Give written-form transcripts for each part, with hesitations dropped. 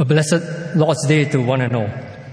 blessed Lord's Day to one and all.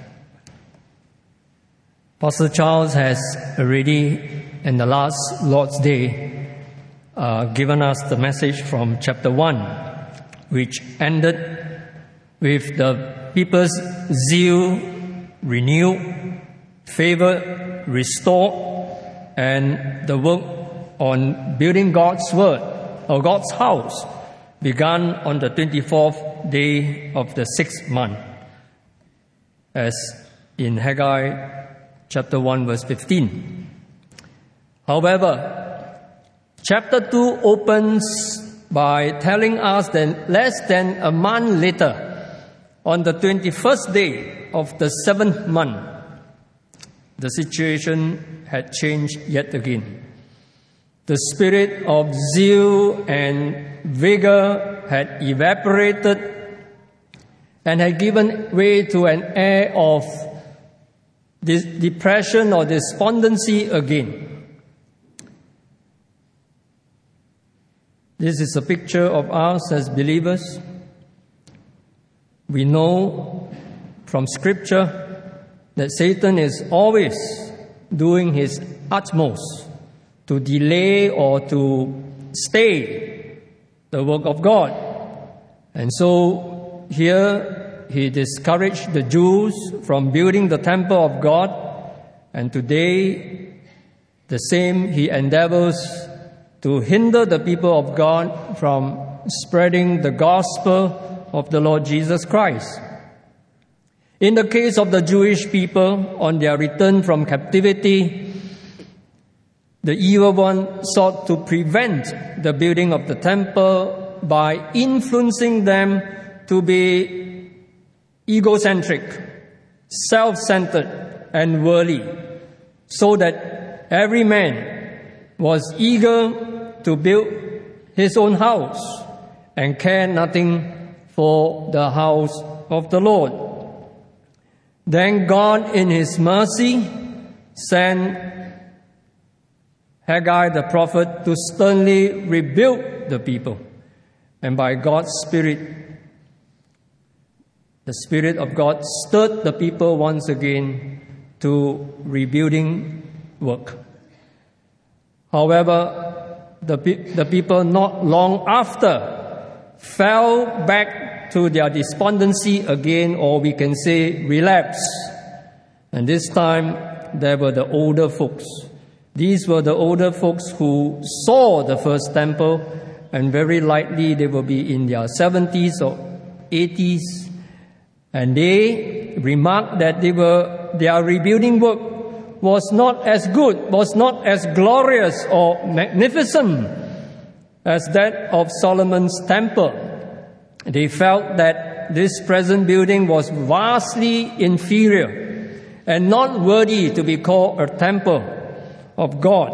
Pastor Charles has already, in the last Lord's Day, given us the message from chapter 1, which ended with the people's zeal renewed, favor restored, and the work on building God's Word, or God's house, began on the 24th day of the 6th month, as in Haggai chapter 1 verse 15. However, chapter 2 opens by telling us that less than a month later, on the 21st day of the 7th month, the situation had changed yet again. The spirit of zeal and vigor had evaporated and had given way to an air of depression or despondency again. This is a picture of us as believers. We know from Scripture that Satan is always doing his utmost to delay or to stay the work of God. And so here he discouraged the Jews from building the temple of God, and today the same he endeavors to hinder the people of God from spreading the gospel of the Lord Jesus Christ. In the case of the Jewish people, on their return from captivity, the evil one sought to prevent the building of the temple by influencing them to be egocentric, self-centered, and worldly, so that every man was eager to build his own house and care nothing for the house of the Lord. Then God, in His mercy, sent Haggai the prophet to sternly rebuke the people. And by God's Spirit, the Spirit of God stirred the people once again to rebuilding work. However, the people not long after fell back to their despondency again, or we can say relapse. And this time there were the older folks. These were the older folks who saw the first temple, and very likely they will be in their 70s or 80s. And they remarked that their rebuilding work was not as good, was not as glorious or magnificent as that of Solomon's temple. They felt that this present building was vastly inferior and not worthy to be called a temple of God.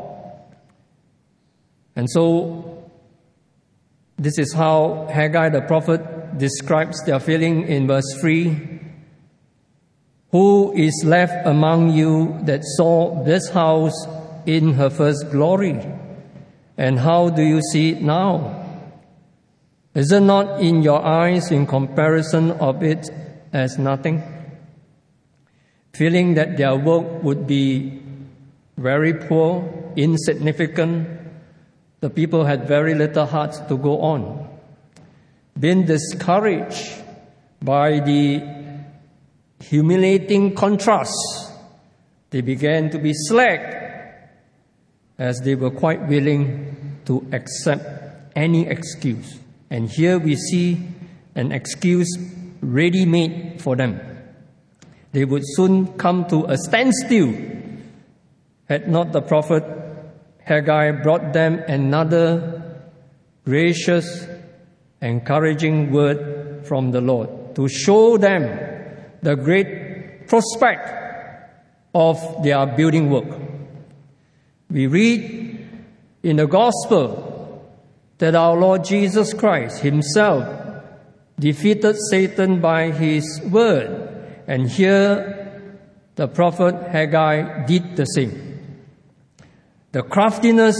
And so, this is how Haggai the prophet describes their feeling in verse 3. Who is left among you that saw this house in her first glory? And how do you see it now? Is it not in your eyes in comparison of it as nothing? Feeling that their work would be very poor, insignificant, the people had very little heart to go on. Being discouraged by the humiliating contrast, they began to be slack, as they were quite willing to accept any excuse. And here we see an excuse ready-made for them. They would soon come to a standstill had not the prophet Haggai brought them another gracious, encouraging word from the Lord to show them the great prospect of their building work. We read in the Gospel that our Lord Jesus Christ Himself defeated Satan by His word, and here the prophet Haggai did the same. The craftiness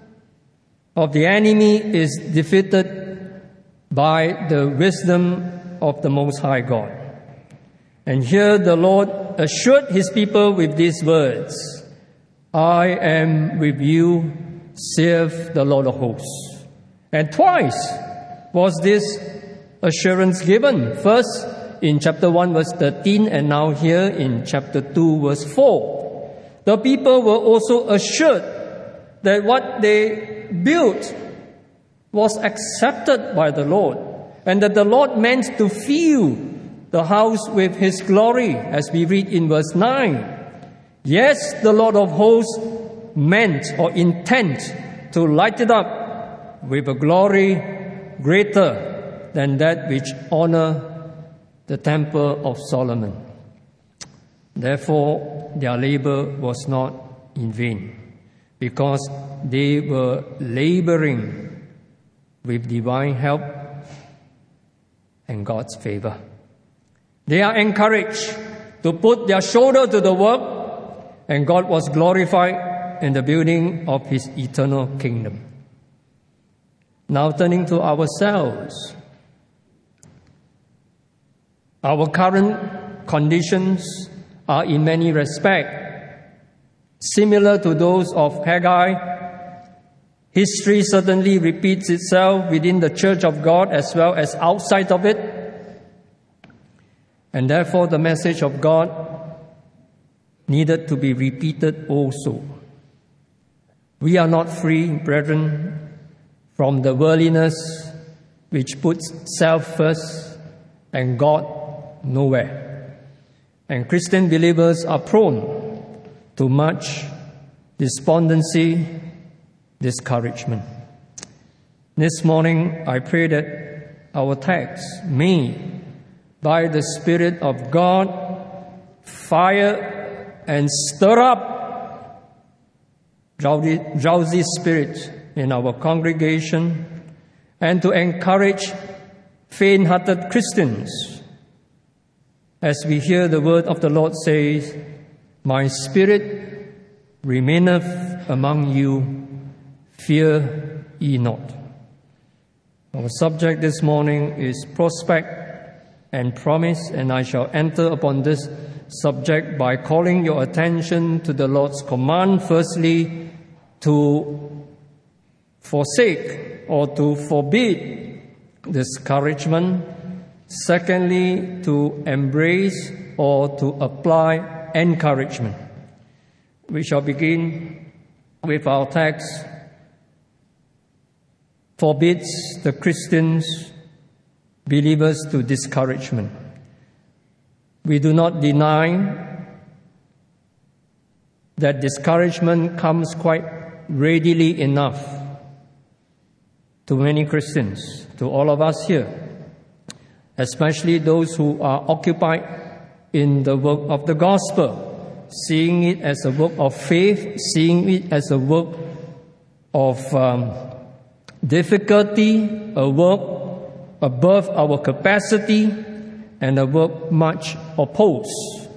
of the enemy is defeated by the wisdom of the Most High God. And here the Lord assured his people with these words, I am with you, saith the Lord of hosts. And twice was this assurance given. First in chapter 1 verse 13 and now here in chapter 2 verse 4. The people were also assured that what they built was accepted by the Lord and that the Lord meant to fill the house with his glory, as we read in verse 9. Yes, the Lord of hosts meant or intent to light it up with a glory greater than that which honor the temple of Solomon. Therefore, their labor was not in vain, because they were laboring with divine help and God's favor. They are encouraged to put their shoulder to the work, and God was glorified in the building of his eternal kingdom. Now turning to ourselves. Our current conditions are in many respects similar to those of Haggai. History certainly repeats itself within the Church of God as well as outside of it. And therefore the message of God needed to be repeated also. We are not free, brethren, from the worldliness which puts self first and God nowhere. And Christian believers are prone to much despondency, discouragement. This morning, I pray that our text may, by the Spirit of God, fire and stir up drowsy spirit in our congregation, and to encourage faint-hearted Christians as we hear the word of the Lord says, My spirit remaineth among you, fear ye not. Our subject this morning is prospect and promise, and I shall enter upon this subject by calling your attention to the Lord's command, firstly, to forsake or to forbid discouragement, secondly, to embrace or to apply encouragement. We shall begin with our text, forbids the Christians, believers to discouragement. We do not deny that discouragement comes quite readily enough to many Christians, to all of us here, especially those who are occupied in the work of the gospel, seeing it as a work of faith, seeing it as a work of difficulty, a work above our capacity, and a work much opposed.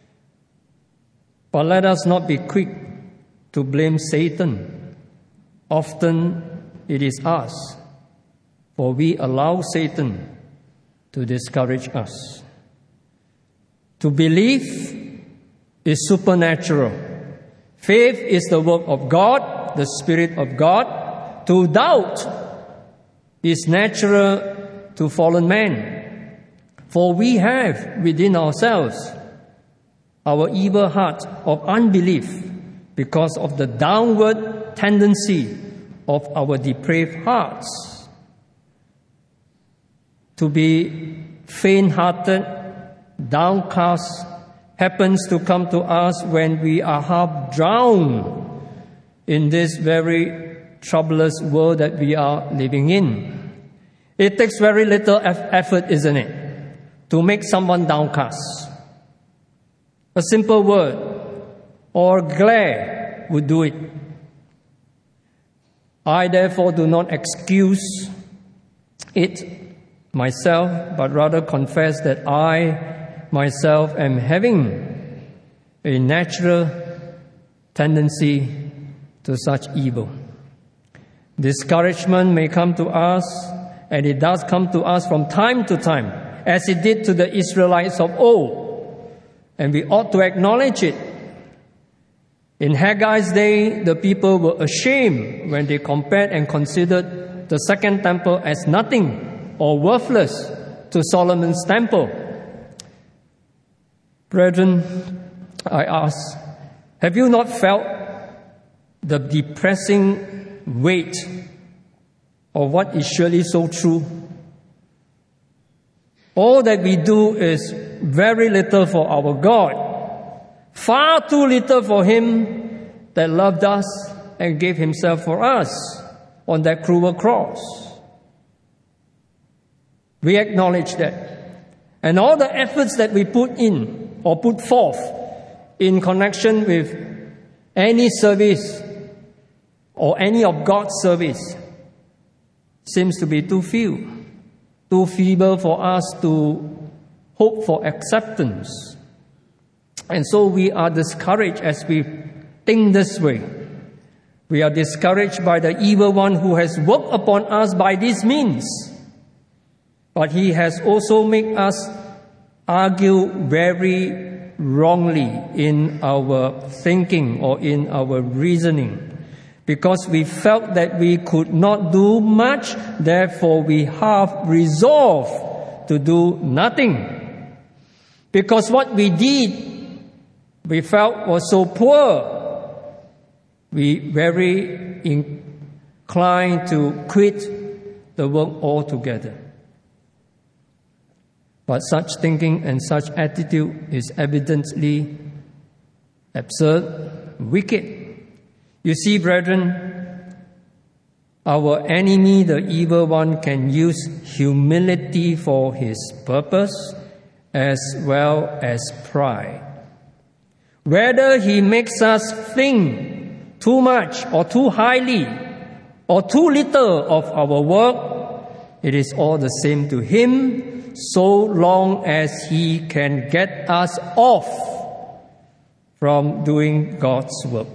But let us not be quick to blame Satan. Often it is us, for we allow Satan to discourage us. To believe is supernatural. Faith is the work of God, the Spirit of God. To doubt is natural to fallen man. For we have within ourselves our evil heart of unbelief because of the downward tendency of our depraved hearts. To be faint-hearted, downcast, happens to come to us when we are half drowned in this very troublous world that we are living in. It takes very little effort, isn't it, to make someone downcast. A simple word or glare would do it. I therefore do not excuse it myself, but rather confess that I myself am having a natural tendency to such evil. Discouragement may come to us, and it does come to us from time to time, as it did to the Israelites of old, and we ought to acknowledge it. In Haggai's day, the people were ashamed when they compared and considered the Second Temple as nothing or worthless to Solomon's temple. Brethren, I ask, have you not felt the depressing weight of what is surely so true? All that we do is very little for our God, far too little for Him that loved us and gave Himself for us on that cruel cross. We acknowledge that. And all the efforts that we put in or put forth in connection with any service or any of God's service seems to be too few, too feeble for us to hope for acceptance. And so we are discouraged as we think this way. We are discouraged by the evil one who has worked upon us by these means. But he has also made us argue very wrongly in our thinking or in our reasoning, because we felt that we could not do much, therefore we have resolved to do nothing. Because what we did, we felt was so poor, we very inclined to quit the work altogether. But such thinking and such attitude is evidently absurd, wicked. You see, brethren, our enemy, the evil one, can use humility for his purpose as well as pride. Whether he makes us think too much or too highly or too little of our work, it is all the same to him, so long as he can get us off from doing God's work.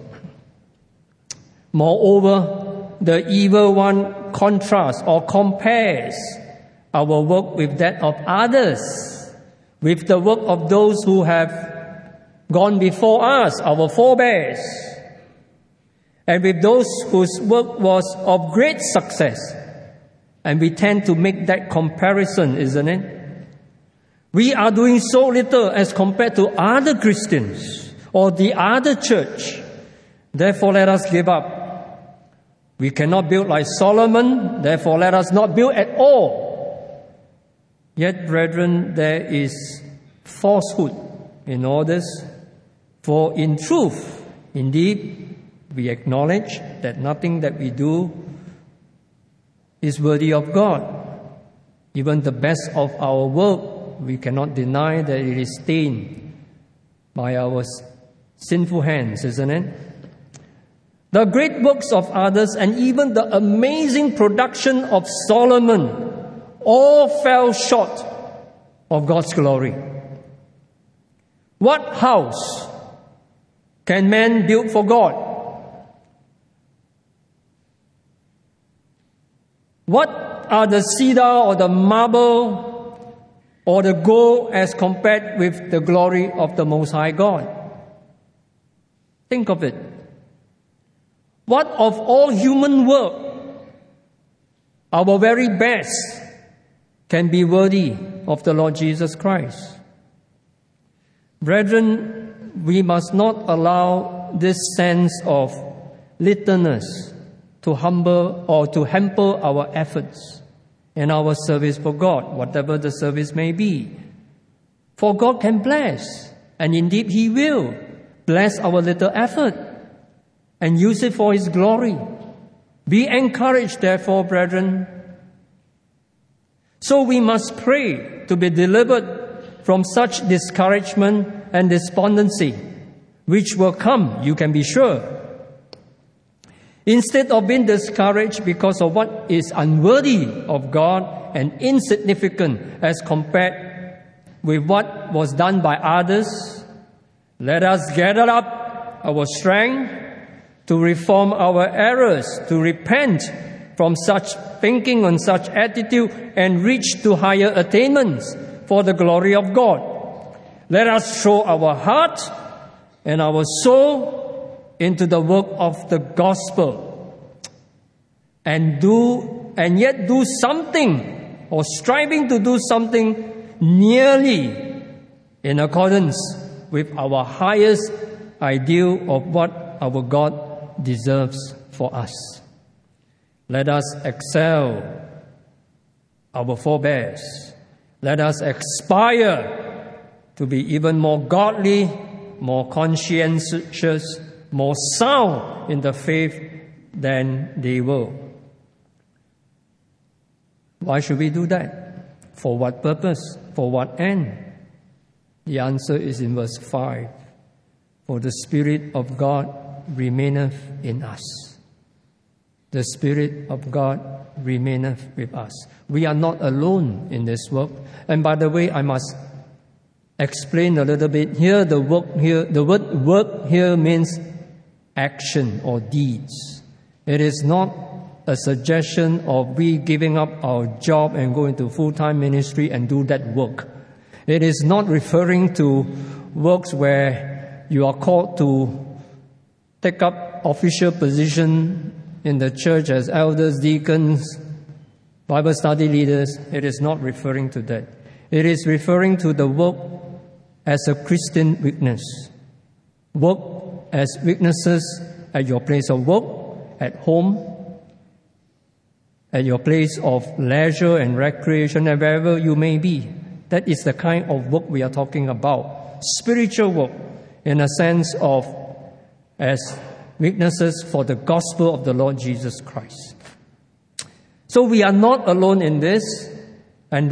Moreover, the evil one contrasts or compares our work with that of others, with the work of those who have gone before us, our forebears, and with those whose work was of great success. And we tend to make that comparison, isn't it? We are doing so little as compared to other Christians or the other church. Therefore, let us give up. We cannot build like Solomon, therefore let us not build at all. Yet, brethren, there is falsehood in all this. For in truth, indeed, we acknowledge that nothing that we do is worthy of God. Even the best of our work, we cannot deny that it is stained by our sinful hands, isn't it? The great works of others and even the amazing production of Solomon all fell short of God's glory. What house can man build for God? What are the cedar or the marble or the gold as compared with the glory of the Most High God? Think of it. What of all human work, our very best, can be worthy of the Lord Jesus Christ? Brethren, we must not allow this sense of littleness to humble or to hamper our efforts and our service for God, whatever the service may be. For God can bless, and indeed He will bless our little effort and use it for His glory. Be encouraged, therefore, brethren. So we must pray to be delivered from such discouragement and despondency, which will come, you can be sure. Instead of being discouraged because of what is unworthy of God and insignificant as compared with what was done by others, let us gather up our strength to reform our errors, to repent from such thinking and such attitude and reach to higher attainments for the glory of God. Let us throw our heart and our soul into the work of the gospel and yet do something, or striving to do something nearly in accordance with our highest ideal of what our God deserves for us. Let us excel our forebears. Let us aspire to be even more godly, more conscientious, more sound in the faith than they were. Why should we do that? For what purpose? For what end? The answer is in verse 5. For the Spirit of God remaineth in us. The Spirit of God remaineth with us. We are not alone in this work. And by the way, I must explain a little bit. Here, the word work here means action or deeds. It is not a suggestion of we giving up our job and go into full-time ministry and do that work. It is not referring to works where you are called to take up official position in the church as elders, deacons, Bible study leaders. It is not referring to that. It is referring to the work as a Christian witness. Work as witnesses at your place of work, at home, at your place of leisure and recreation, and wherever you may be. That is the kind of work we are talking about. Spiritual work, in a sense of as witnesses for the gospel of the Lord Jesus Christ. So we are not alone in this, and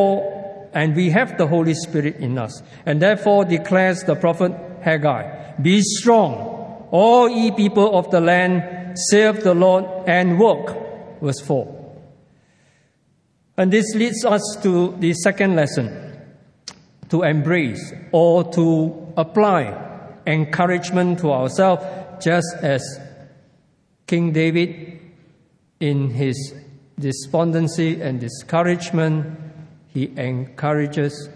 we have the Holy Spirit in us. And therefore declares the prophet Haggai, be strong, all ye people of the land, serve the Lord and work. Verse 4. And this leads us to the second lesson, to embrace or to apply encouragement to ourselves, just as King David, in his despondency and discouragement, he encouraged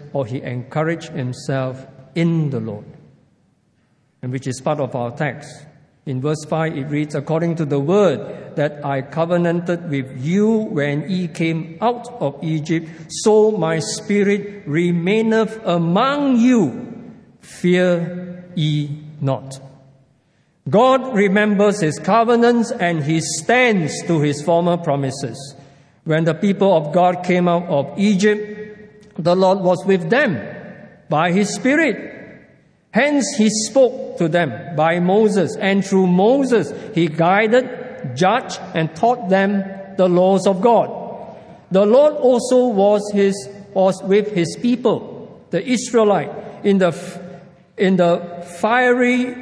himself in the Lord, and which is part of our text. In verse 5, it reads, according to the word that I covenanted with you when ye came out of Egypt, so my spirit remaineth among you. Fear ye not. God remembers his covenants and he stands to his former promises. When the people of God came out of Egypt, the Lord was with them by his Spirit. Hence he spoke to them by Moses, and through Moses he guided, judged, and taught them the laws of God. The Lord also was with his people, the Israelite, in the fiery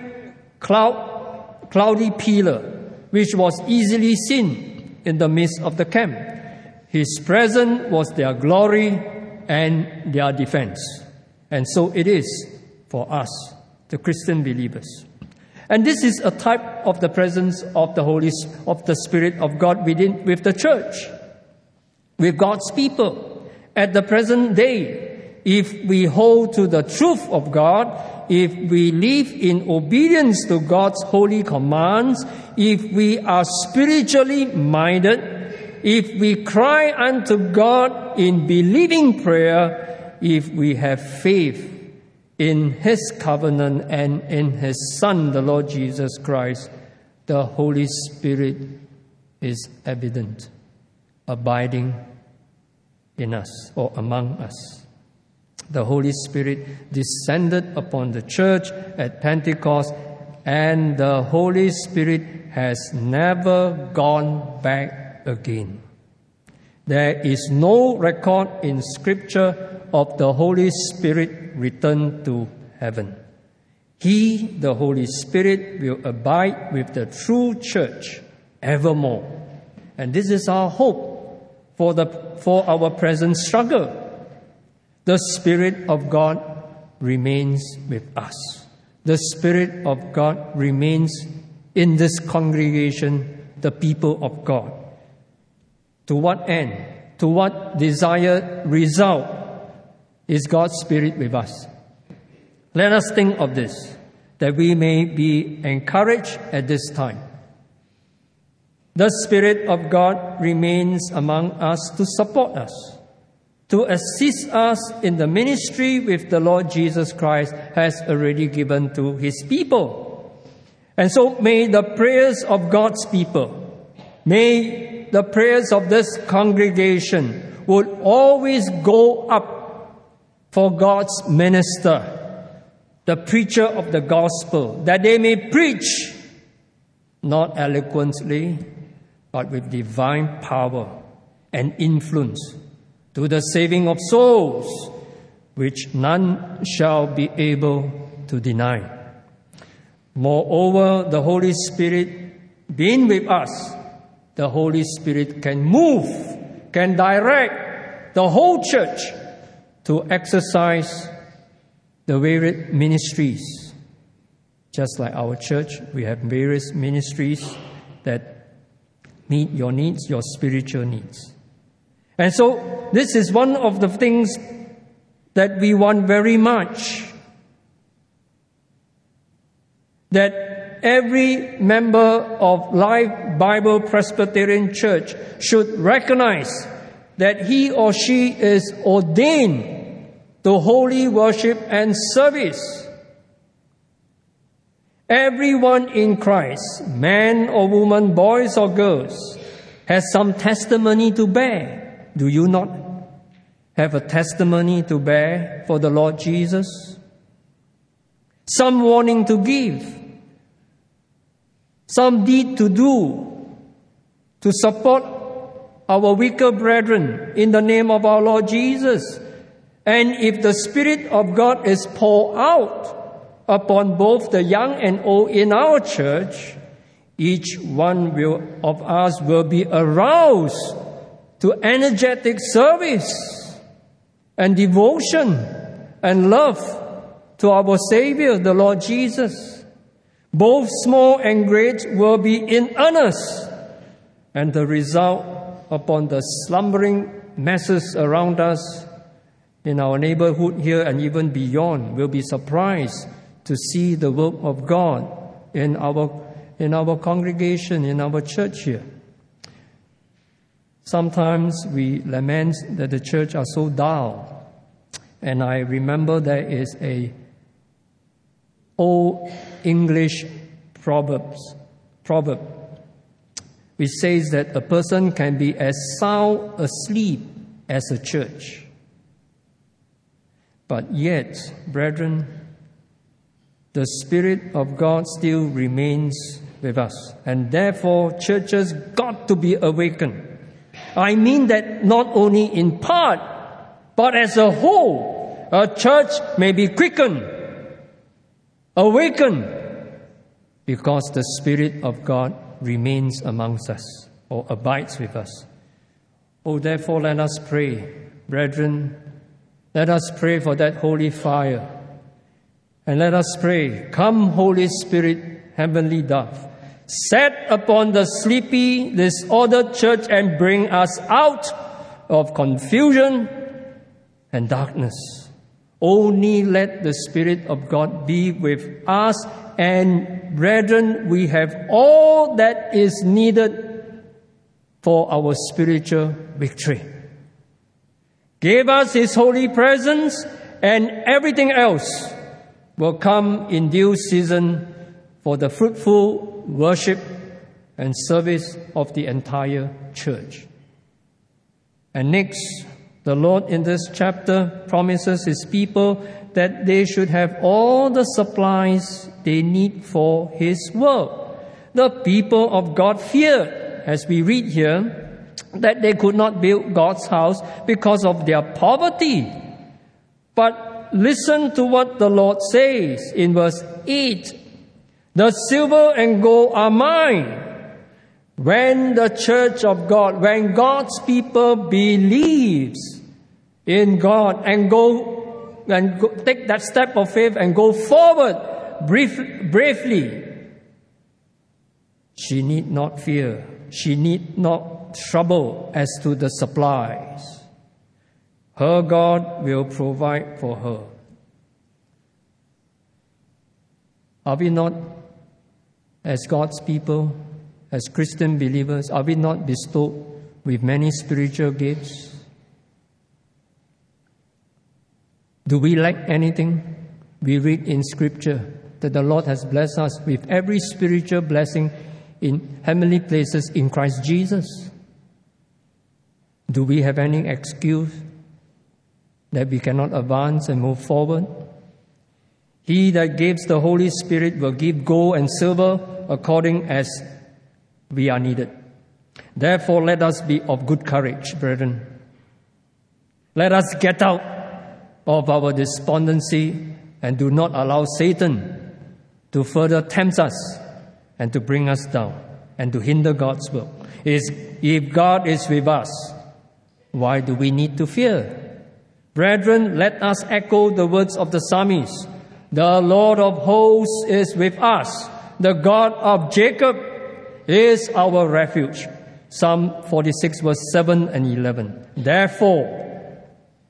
cloudy pillar, which was easily seen in the midst of the camp. His presence was their glory and their defense. And so it is for us, the Christian believers. And this is a type of the presence of the Spirit of God with the church, with God's people. At the present day, if we hold to the truth of God, if we live in obedience to God's holy commands, if we are spiritually minded, if we cry unto God in believing prayer, if we have faith in his covenant and in his Son, the Lord Jesus Christ, the Holy Spirit is evident, abiding in us or among us. The Holy Spirit descended upon the church at Pentecost, and the Holy Spirit has never gone back again. There is no record in Scripture of the Holy Spirit returned to heaven. He, the Holy Spirit, will abide with the true church evermore. And this is our hope for our present struggle. The Spirit of God remains with us. The Spirit of God remains in this congregation, the people of God. To what end? To what desired result? is God's Spirit with us. Let us think of this, that we may be encouraged at this time. The Spirit of God remains among us to support us, to assist us in the ministry which the Lord Jesus Christ has already given to His people. And so may the prayers of God's people, may the prayers of this congregation would always go up for God's minister, the preacher of the gospel, that they may preach, not eloquently, but with divine power and influence, to the saving of souls, which none shall be able to deny. Moreover, the Holy Spirit being with us, the Holy Spirit can move, can direct the whole church to exercise the varied ministries. Just like our church, we have various ministries that meet your needs, your spiritual needs. And so this is one of the things that we want very much, that every member of Life Bible Presbyterian Church should recognize that he or she is ordained to holy worship and service. Everyone in Christ, man or woman, boys or girls, has some testimony to bear. Do you not have a testimony to bear for the Lord Jesus? Some warning to give, some deed to do, to support our weaker brethren in the name of our Lord Jesus. And if the Spirit of God is poured out upon both the young and old in our church, each one of us will be aroused to energetic service and devotion and love to our Savior, the Lord Jesus. Both small and great will be in earnest, and the result upon the slumbering masses around us in our neighborhood here and even beyond will be surprised to see the work of God in our congregation, in our church here. Sometimes we lament that the church are so dull. And I remember there is a old English proverb which says that a person can be as sound asleep as a church. But yet, brethren, the Spirit of God still remains with us. And therefore, churches got to be awakened. I mean that not only in part, but as a whole, a church may be quickened, awakened, because the Spirit of God remains amongst us or abides with us. Oh, therefore, let us pray, brethren. Let us pray for that holy fire. And let us pray, come, Holy Spirit, heavenly dove, set upon the sleepy, disordered church and bring us out of confusion and darkness. Only let the Spirit of God be with us, and brethren, we have all that is needed for our spiritual victory. Give us His holy presence, and everything else will come in due season for the fruitful worship and service of the entire church. And next, the Lord in this chapter promises His people that they should have all the supplies they need for His work. The people of God feared, as we read here, that they could not build God's house because of their poverty. But listen to what the Lord says in verse 8. The silver and gold are mine. When the church of God, when God's people believes in God and take that step of faith and go forward bravely, she need not fear. She need not trouble as to the supplies. Her God will provide for her. Are we not, as God's people, as Christian believers, are we not bestowed with many spiritual gifts? Do we lack anything? We read in Scripture that the Lord has blessed us with every spiritual blessing in heavenly places in Christ Jesus. Do we have any excuse that we cannot advance and move forward? He that gives the Holy Spirit will give gold and silver according as we are needed. Therefore, let us be of good courage, brethren. Let us get out of our despondency and do not allow Satan to further tempt us and to bring us down and to hinder God's work. If God is with us, why do we need to fear? Brethren, let us echo the words of the psalmist. The Lord of hosts is with us. The God of Jacob is our refuge. Psalm 46 verse 7 and 11. Therefore,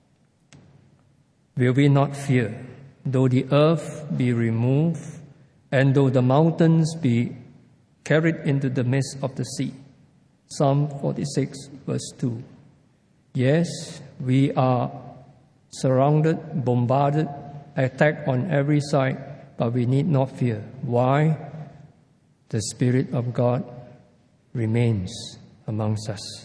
will we not fear, though the earth be removed, and though the mountains be carried into the midst of the sea. Psalm 46 verse 2. Yes, we are surrounded, bombarded, attacked on every side, but we need not fear. Why? The Spirit of God remains amongst us.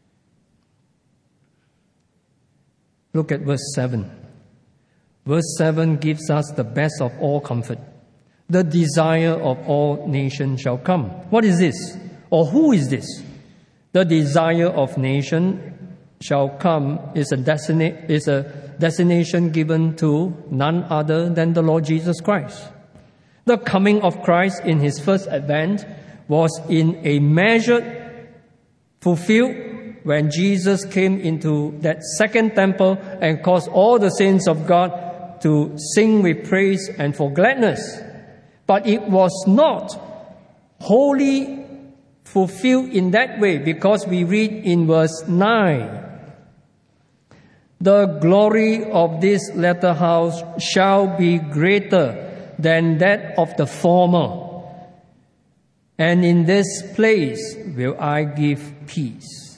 Look at verse 7. Verse 7 gives us the best of all comfort. The desire of all nations shall come. What is this? Or who is this? The desire of nation shall come is a destination given to none other than the Lord Jesus Christ. The coming of Christ in his first advent was in a measure fulfilled when Jesus came into that second temple and caused all the saints of God to sing with praise and for gladness. But it was not wholly fulfilled in that way, because we read in verse 9, the glory of this latter house shall be greater than that of the former. And in this place will I give peace.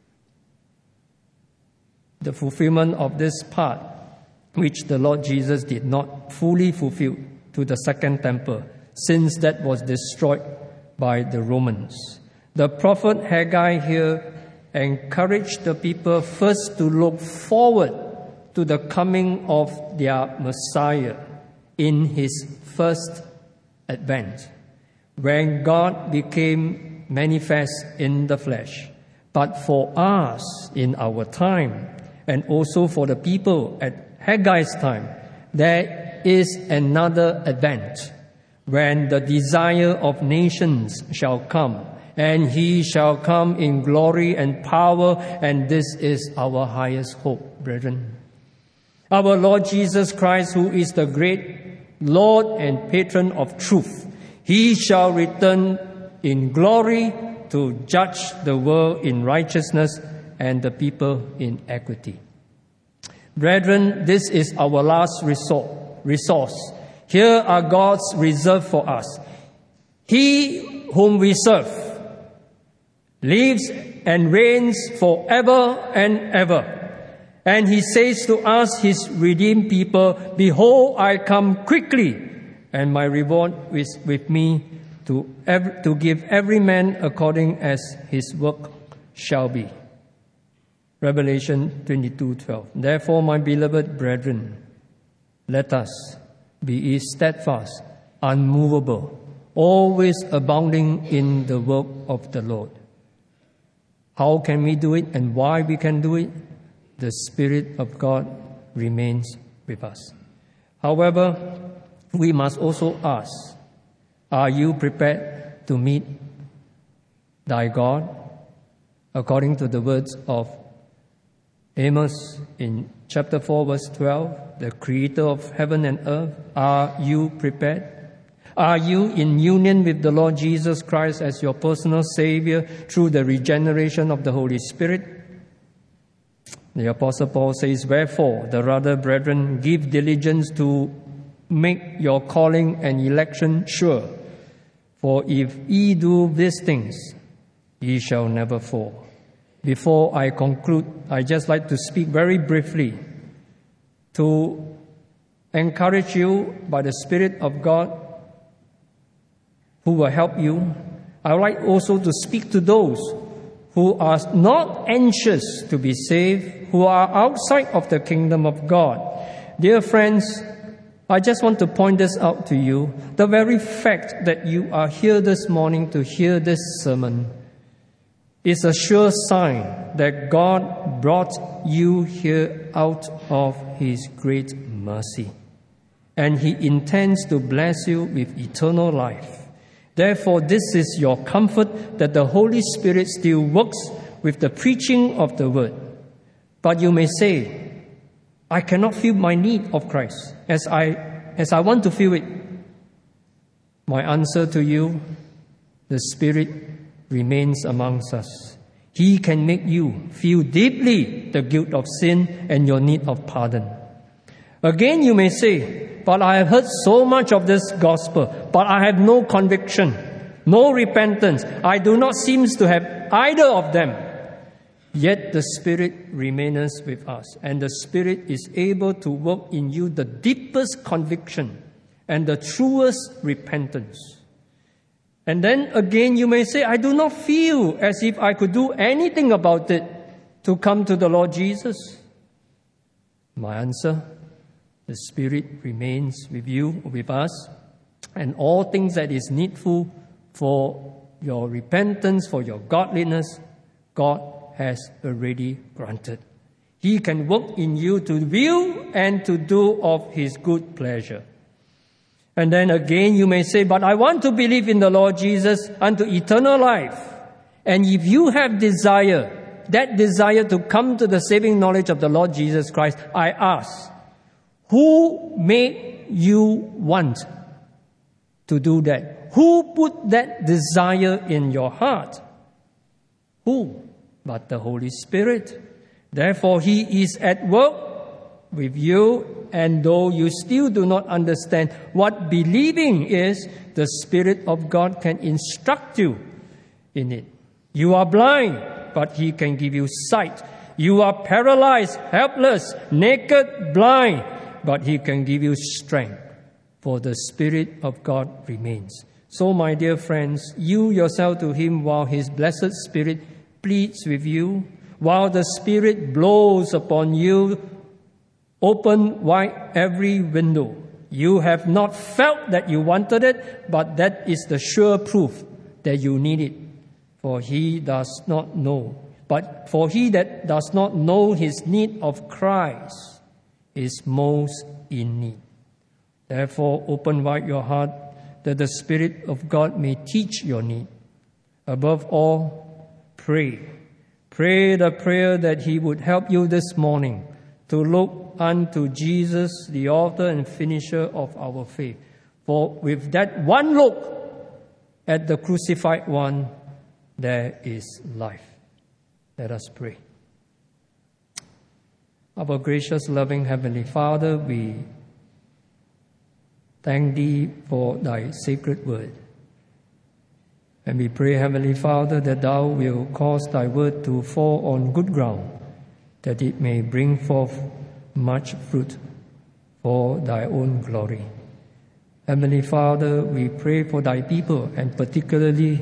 The fulfillment of this part, which the Lord Jesus did not fully fulfill to the second temple, since that was destroyed by the Romans. The prophet Haggai here encouraged the people first to look forward to the coming of their Messiah in his first advent, when God became manifest in the flesh. But for us in our time, and also for the people at Haggai's time, there is another advent, when the desire of nations shall come, and he shall come in glory and power, and this is our highest hope, brethren. Our Lord Jesus Christ, who is the great Lord and patron of truth, he shall return in glory to judge the world in righteousness and the people in equity. Brethren, this is our last resource. Here are God's reserve for us. He whom we serve lives and reigns forever and ever. And he says to us, his redeemed people, behold, I come quickly, and my reward is with me to give every man according as his work shall be. Revelation 22:12. Therefore, my beloved brethren, let us be steadfast, unmovable, always abounding in the work of the Lord. How can we do it and why we can do it? The Spirit of God remains with us. However, we must also ask, are you prepared to meet thy God? According to the words of Amos in chapter 4 verse 12, the Creator of heaven and earth, are you prepared? Are you in union with the Lord Jesus Christ as your personal Savior through the regeneration of the Holy Spirit? The Apostle Paul says, "Wherefore, the rather, brethren, give diligence to make your calling and election sure. For if ye do these things, ye shall never fall." Before I conclude, I just like to speak very briefly to encourage you by the Spirit of God who will help you. I would like also to speak to those who are not anxious to be saved, who are outside of the kingdom of God. Dear friends, I just want to point this out to you. The very fact that you are here this morning to hear this sermon is a sure sign that God brought you here out of His great mercy. And He intends to bless you with eternal life. Therefore, this is your comfort that the Holy Spirit still works with the preaching of the Word. But you may say, "I cannot feel my need of Christ as I want to feel it." My answer to you, the Spirit remains amongst us. He can make you feel deeply the guilt of sin and your need of pardon. Again, you may say, "But I have heard so much of this gospel, but I have no conviction, no repentance. I do not seem to have either of them." Yet the Spirit remains with us, and the Spirit is able to work in you the deepest conviction and the truest repentance. And then again, you may say, "I do not feel as if I could do anything about it to come to the Lord Jesus." My answer, the Spirit remains with you, with us, and all things that is needful for your repentance, for your godliness, God has already granted. He can work in you to will and to do of His good pleasure. And then again you may say, "But I want to believe in the Lord Jesus unto eternal life." And if you have that desire to come to the saving knowledge of the Lord Jesus Christ, I ask, who made you want to do that? Who put that desire in your heart? Who? But the Holy Spirit. Therefore, He is at work with you, and though you still do not understand what believing is, the Spirit of God can instruct you in it. You are blind, but He can give you sight. You are paralyzed, helpless, naked, blind, but He can give you strength, for the Spirit of God remains. So, my dear friends, yield yourself to Him while His blessed Spirit pleads with you, while the Spirit blows upon you. Open wide every window. You have not felt that you wanted it, but that is the sure proof that you need it. For he does not know. But for he that does not know his need of Christ is most in need. Therefore, open wide your heart that the Spirit of God may teach your need. Above all, pray. Pray the prayer that He would help you this morning to look unto Jesus, the author and finisher of our faith. For with that one look at the crucified one, there is life. Let us pray. Our gracious, loving Heavenly Father, we thank Thee for Thy sacred word. And we pray, Heavenly Father, that Thou will cause Thy word to fall on good ground, that it may bring forth much fruit for Thy own glory. Heavenly Father, we pray for Thy people, and particularly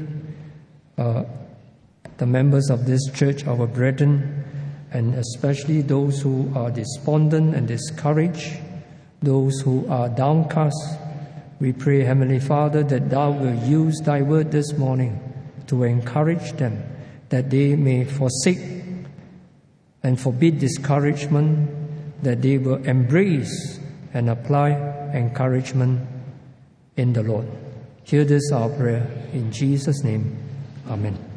the members of this church, our brethren, and especially those who are despondent and discouraged, those who are downcast. We pray, Heavenly Father, that Thou will use Thy word this morning to encourage them, that they may forsake and forbid discouragement, that they will embrace and apply encouragement in the Lord. Hear this our prayer. In Jesus' name, Amen.